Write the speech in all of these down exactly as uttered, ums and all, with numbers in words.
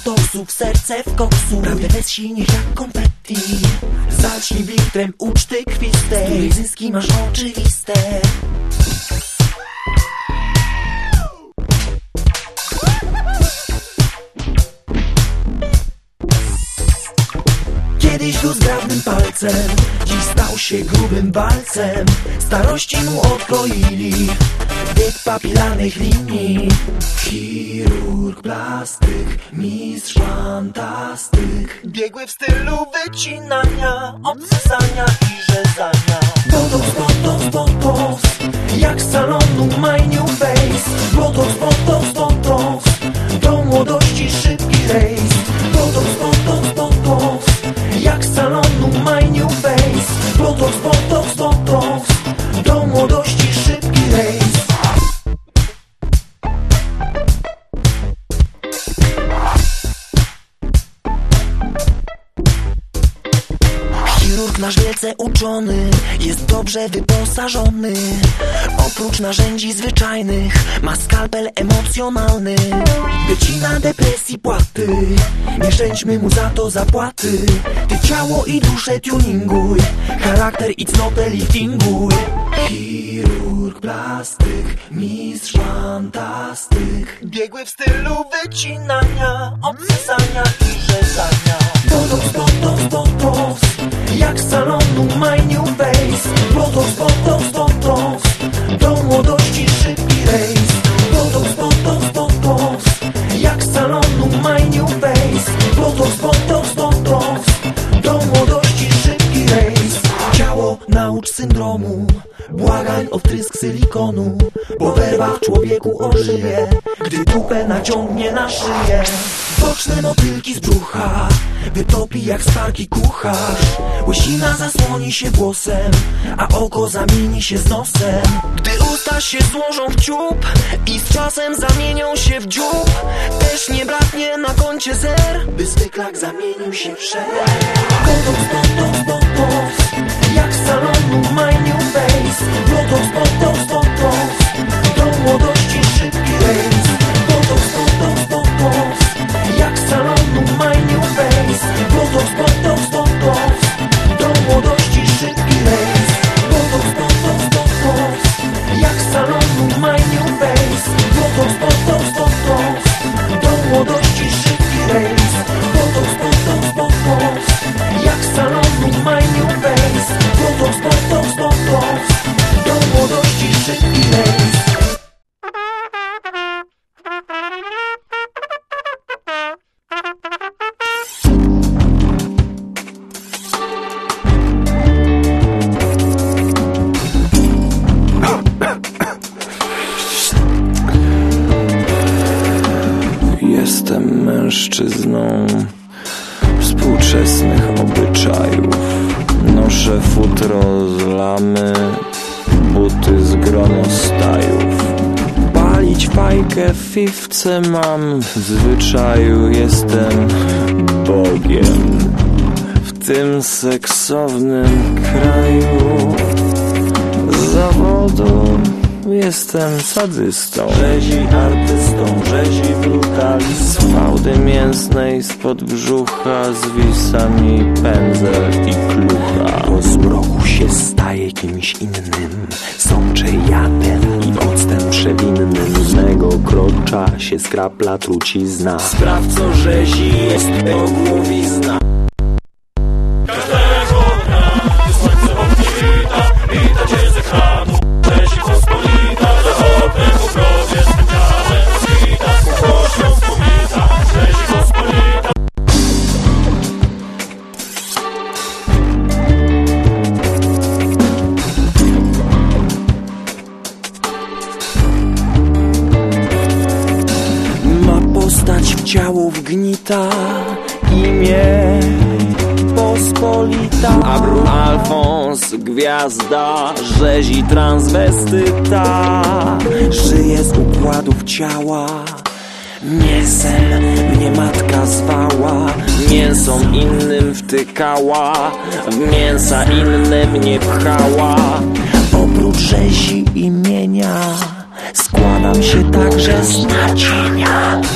botoksu w serce w koksu. Prawie bez silnik jak konfetti. Zacznij litrem uczty krwistej, której zyski masz oczywiste. Kiedyś był zgrabnym palcem, dziś stał się grubym walcem. Starości mu odkroili bieg papilarnych linii. Chirurg, plastyk, mistrz fantastyk, biegły w stylu wycinania, odsysania i rzezania. Botox, botox, botox, jak z salonu My New Face. Botox, botox, botox, do młodości szybki rejs. Botox, botox, botox, jak z salonu My New Face. Botox, botox, botox, do młodości szybki rejs. Chirurg nasz wielce uczony jest dobrze wyposażony. Oprócz narzędzi zwyczajnych ma skalpel emocjonalny. Wycina depresji płaty, nie szczędźmy mu za to zapłaty. Ty ciało i duszę tuninguj, charakter i cnotę liftinguj. Chirurg, plastyk, mistrz fantastyk, biegły w stylu wycinania, odsysania i rzezania. Botox, botox, botox, jak z salonu My New Face. Botox, botox, botox, do młodości szybki rejs. Botox, botox, botox, jak z salonu My New Face. Botox, botox, botox, do młodości szybki rejs. Ciało naucz syndromu, błagań o wtrysk silikonu, bo werwa w człowieku ożyje, gdy dupę naciągnie na szyję. Boczne motylki z brzucha wytopi jak sparki kucharz. Łysina zasłoni się włosem, a oko zamieni się z nosem. Gdy usta się złożą w dziób i z czasem zamienią się w dziób, też nie braknie na koncie zer, by zwyklak zamienił się w szer. Botox, botox, botox, jak z salonu My New Face. Botox, botox, botox, do młodości szybki rejs. Botox, botox, botox, jak z salonu My New Face. Botox, botox, botox, do młodości szybki rejs. Botox, botox, botox, jak z salonu My New Face. Botox, botox, botox, do młodości szybki rejs. Botox, botox, botox, jak z salonu My New Face. Botox, botox, botox, do młodości szybki rejs. Jestem mężczyzną współczesnych obyczajów. Noszę futro z lamy, buty z gronostajów. Palić fajkę w fifce mam w zwyczaju. Jestem Bogiem w tym seksownym kraju. Z zawodu jestem sadystą, rzezi artystą, rzezi brutalistą. Z fałdy mięsnej spod brzucha zwisa mi pędzel i klucha. Po zmroku się staje kimś innym, sączę jadem i octem przewinnym. Z mego krocza się skrapla trucizna. Sprawco rzezi jest ogłowizna. Każdego dnia, gdy słońce obfita, wita cię z ekranu. Rzezi pospolita, za oknem w ogrodzie spędziane świta. Kością wspomita, rzezi pospolita. Ma postać w ciało wgnita, imię pospolita. Abru Alfons, gwiazda, rzezi transwestyta. Żyje z układów ciała, mięsem mnie matka zwała. Mięsom innym wtykała, w mięsa inne mnie pchała. Oprócz rzezi imienia składam się także z nadzienia.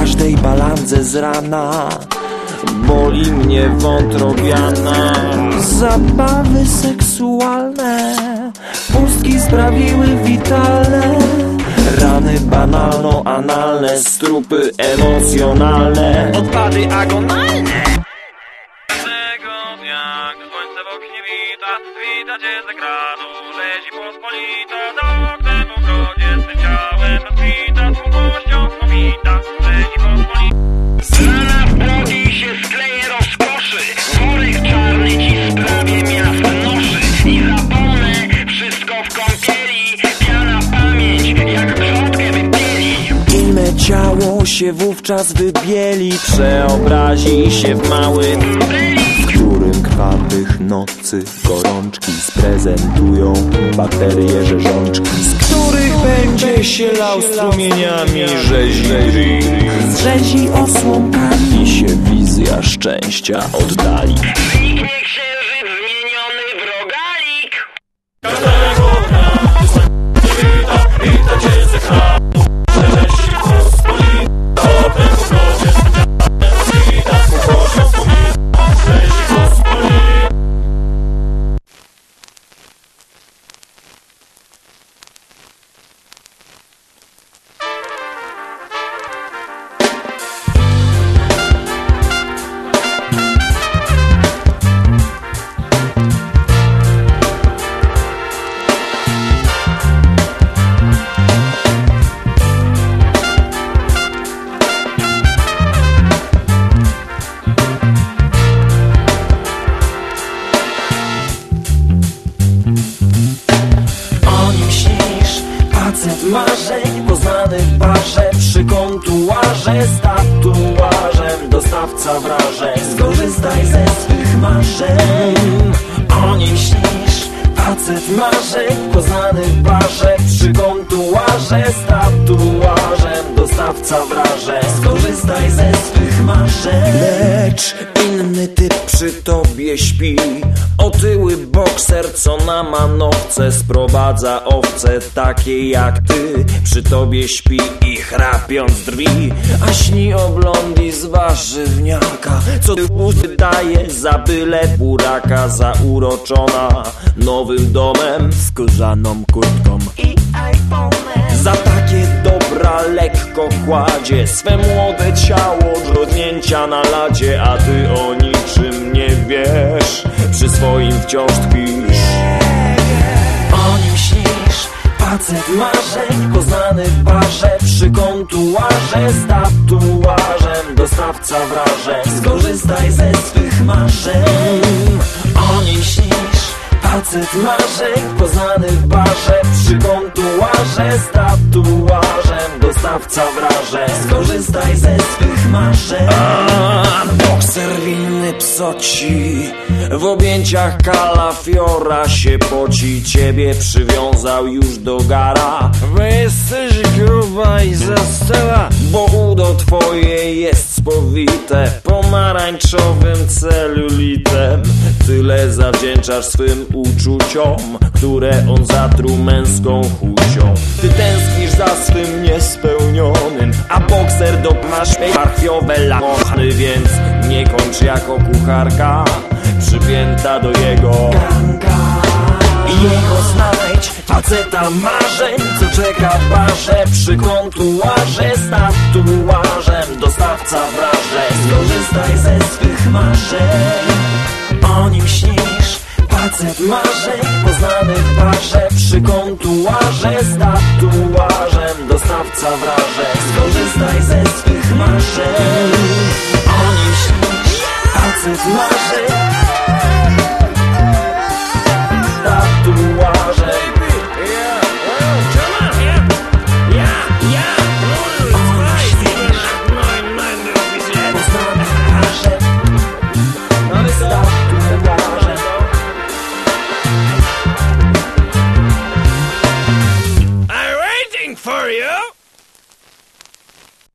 każdej balandze z rana boli mnie wątrobiana. Zabawy seksualne pustki sprawiły witalne, rany banalno-analne, strupy emocjonalne, odpady agonalne. Tego dnia, gdy słońce w oknie wita, wita cię z ekranu rzezi pospolita. Za oknem w ogrodzie swym ciałem rozkwita, z długością wspomita rzezi pospolita. Rana w brodi się skleje rozkoszy, worek czarny ci sprawie miast noszy. I zapomnę wszystko w kąpieli, piana pamięć jak grzotkę wypieli. I me ciało się wówczas wybieli, przeobrazi się w mały, w którym krwawych nocy gorączki sprezentują bakterie rzeżączki, z których będzie się lał strumieniami rzezi drink, z rzezi osłomkami i się wizja szczęścia oddali. Zniknie księżyc zmieniony w rogalik. Każdego dnia, gdy słońce wita, wita cię z ekranu rzezi pospolita. Za oknem w ogrodzie swym ciałem rozkwita, z długością wspomita rzezi pospolita. Marzeń poznany w barze, przy kontuarze, z tatuażem, dostawca wrażeń. Skorzystaj ze swych marzeń, o nim śnisz. Facet marzeń poznany w barze, przy kontuarze, z tatuażem, dostawca wrażeń. Skorzystaj ze swych marzeń. Lecz inny typ przy tobie śpi, otyły bokser, co na manowce sprowadza owce takie jak ty. Przy tobie śpi i chrapiąc drwi, a śni o blondi z warzywniaka, co ty daje za byle buraka, zauroczona nowym domem, skórzaną kurtką i iPhone'em. Za takie dobra lekko kładzie swe młode ciało do drgnięcia na ladzie, a ty o niczym nie wiesz, przy swoim wciąż tkwisz. O nim śnisz, facet marzeń poznany w barze, przy kontuarze, z tatuażem, dostawca wrażeń. Skorzystaj ze swych marzeń, o nim śnisz. Facet marzeń poznany w barze, przy kontuarze, z tatuażem, dostawca wrażeń. Skorzystaj ze swych marzeń. A, bokser winny psoci, w objęciach kalafiora się poci. Ciebie przywiązał już do gara, wy jesteś gruba i zastała, bo udo twoje jest spowite pomarańczowym celulitem. Tyle zawdzięczasz swym uczuciom, które on zatruł męską chucią. Ty tęsknisz za swym niespełnionym, a bokser dopmasz parchwiowe lamochny, więc nie kończ jako kucharka przypięta do jego ganka. I jego znajdź, faceta marzeń, co czeka w barze, przy kontuarze, z tatuażem, dostawca wrażeń. Skorzystaj ze swych marzeń, o nim śnisz. Facet marzeń poznany w barze, przy kontuarze, z tatuażem, dostawca wrażeń.